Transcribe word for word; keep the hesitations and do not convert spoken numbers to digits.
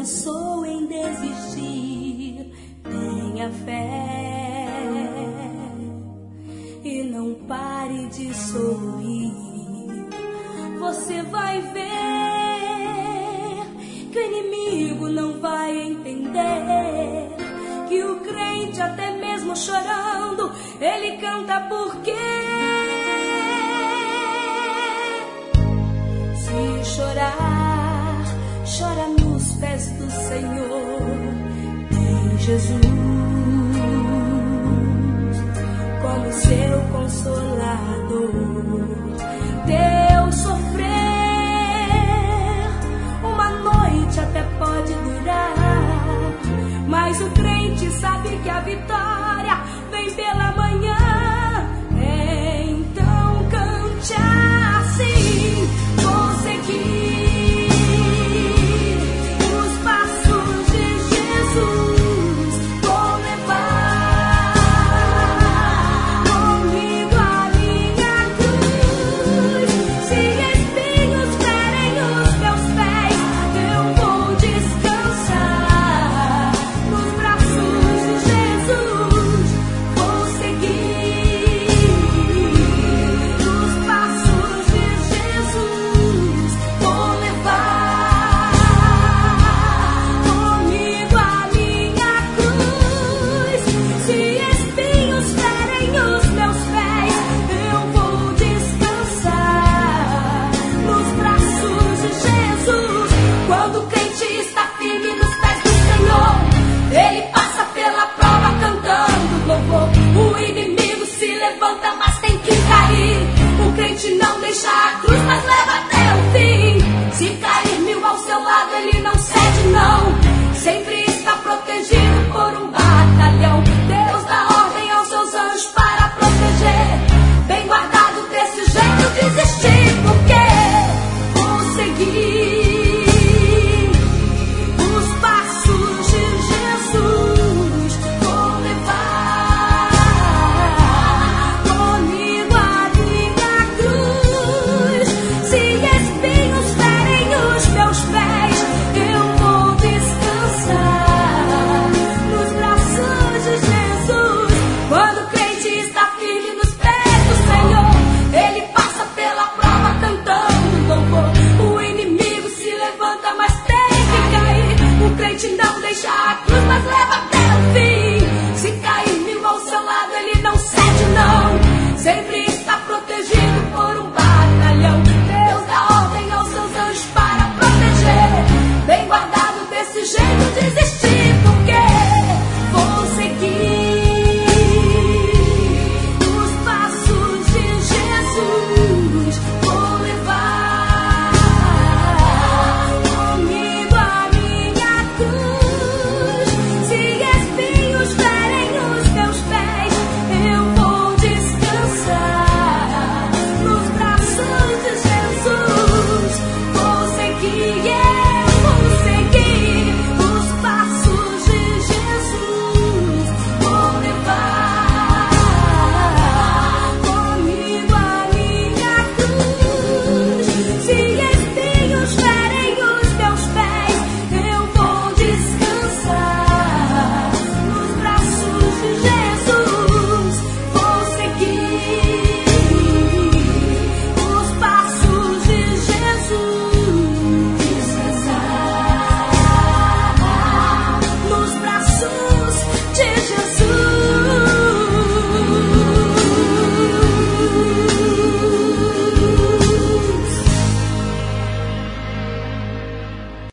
pensou em desistir, tenha fé e não pare de sorrir. Você vai ver que o inimigo não vai entender que o crente, até mesmo chorando, ele canta porque se chorar, chora nos pés do Senhor. Tem Jesus como seu consolador. Deus sofrer, uma noite até pode durar, mas o crente sabe que a vitória vem pela manhã. Então cante assim, vou seguir os passos de Jesus, vou levar comigo a minha cruz. Se espinhos ferem os meus pés, eu vou descansar nos braços de Jesus, vou seguir os passos de Jesus, vou levar comigo a minha cruz. Se espinhos ferem os meus pés, eu vou descansar nos braços de Jesus. Quando o crente está firme nos pés do Senhor, ele passa pela prova cantando louvor. O inimigo se levanta, mas tem que cair. O crente não deixa a cruz